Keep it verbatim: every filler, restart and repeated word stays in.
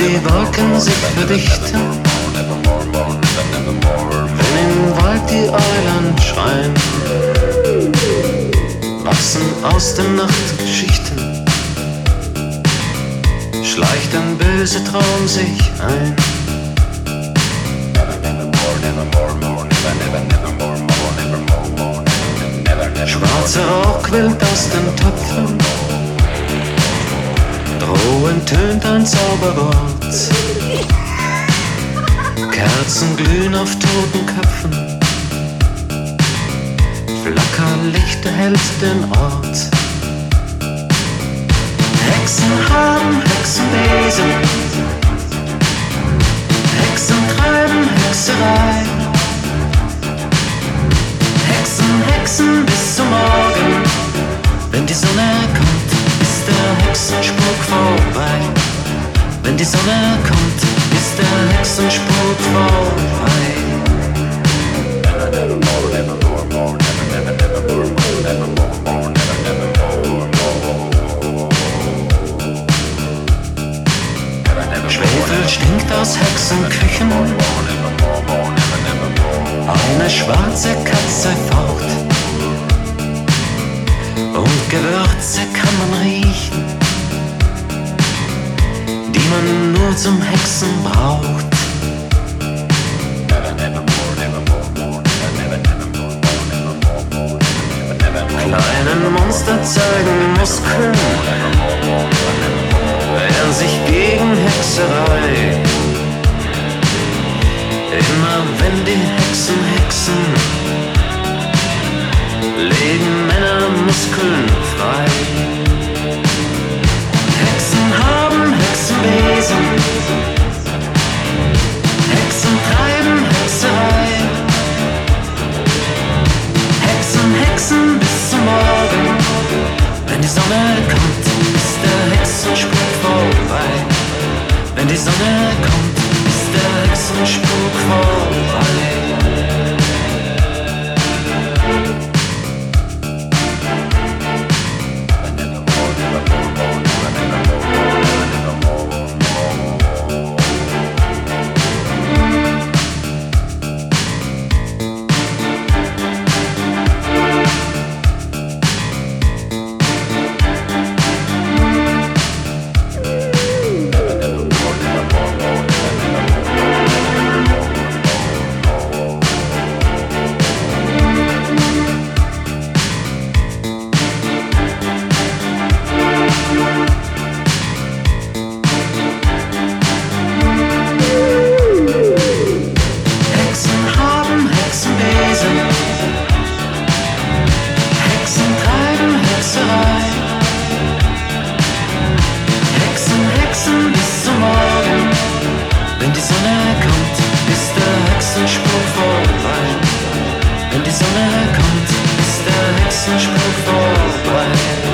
die Wolken sich verdichten, wenn im Wald die Eulen schreien, wachsen aus der Nacht Geschichten, schleicht ein böser Traum sich ein. Schwarzer Rauch quillt aus den Töpfen, drohend tönt ein Zauberwort. Kerzen glühen auf toten Köpfen, Flackerlicht erhellt den Ort. Hexen haben Hexenbesen, Hexen treiben Hexerei. Hexen, Hexen bis zum Morgen, wenn die Sonne kommt, ist der Hexenspuk vorbei. Wenn die Sonne kommt, ist der Hexenspuk vorbei. Schwefel stinkt aus Hexenküchen, eine schwarze Katze faucht, und Gewürze kann man riechen, die man nur zum Hexen braucht. Kleinen Monster zeigen Muskeln, wehren sich gegen Hexerei. Immer wenn die Hexen hexen, legen Männer Muskeln frei. Hexen haben Hexenbesen, Hexen treiben Hexerei. Hexen, Hexen bis zum Morgen, wenn die Sonne kommt, ist der Hexenspuk vorbei. Wenn die Sonne kommt, ist der Hexenspuk vorbei. Wenn die Sonne kommt, ist der Hexenspuk vorbei.